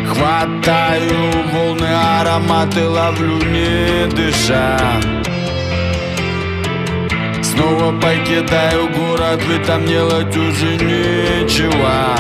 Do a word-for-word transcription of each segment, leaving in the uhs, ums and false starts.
Хватаю волны, ароматы ловлю, не дыша. Снова покидаю город, ведь там делать уже нечего.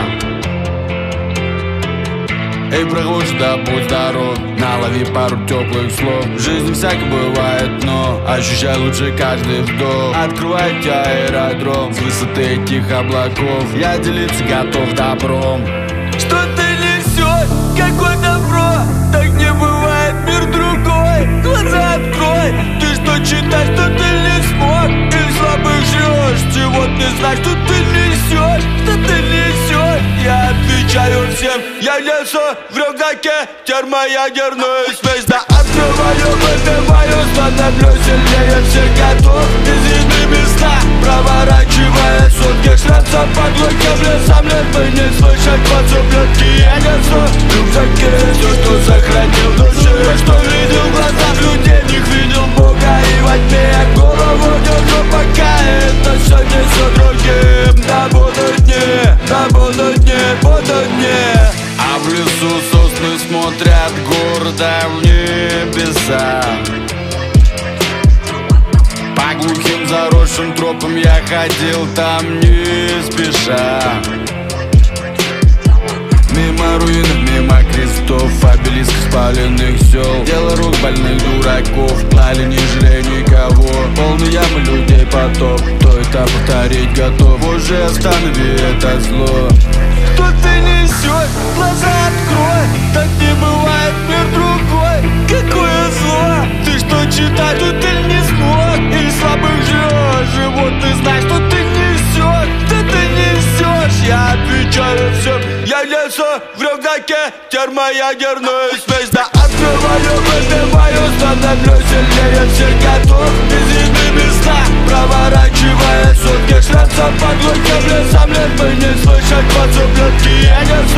Эй, прохожий, да будь здоров, налови пару теплых слов. В жизни всяко бывает, но ощущай лучше каждый вдох. Открывайте аэродром с высоты этих облаков. Я делиться готов добром. Что ты несешь? Какое добро? Так не бывает, мир другой. Глаза открой. Ты что читаешь, что ты не смог? Или слабых жрешь, чего ты знаешь, что ты несешь? Что ты несешь? Я отвечаю всем, я несу в рюкзаке термоядерную смесь. Да открываю, выпиваю, становлюсь сильнее всех готов. Изъедны места, проворачивая сутки. Шраться под луком, лесом, лет бы не слышать подзублетки. Я несу в рюкзаке все, что сохранил в душе. Что видел в глазах людей, в них видел Бога. И во тьме я голову держу, пока это все несу другим. Да будут дни, да будут дни, будут дни. А в лесу сосны смотрят гордо в небеса. По глухим заросшим тропам я ходил там не спеша. Мимо руин, мимо крестов, обелиск спаленных сел. Дело рук больных дураков, клали не жалея никого. Полные ямы людей потоп, кто это повторить готов. Боже, останови это зло. Что ты несешь? Глаза открой. Так не бывает, мир другой. Какое зло? Ты что читаешь, что ты не смог? Или слабых жрешь? Живот ты знаешь, что ты несешь? Что ты несешь? Я отвечаю всем, я несу в рюкзаке термоядерную смесь. Да открываю, выпиваю, становлюсь сильнее всех готов. Изъедны места, проворачивая сутки. Шраться под луком, лесом, лет бы не слышать подзублетки. Я несу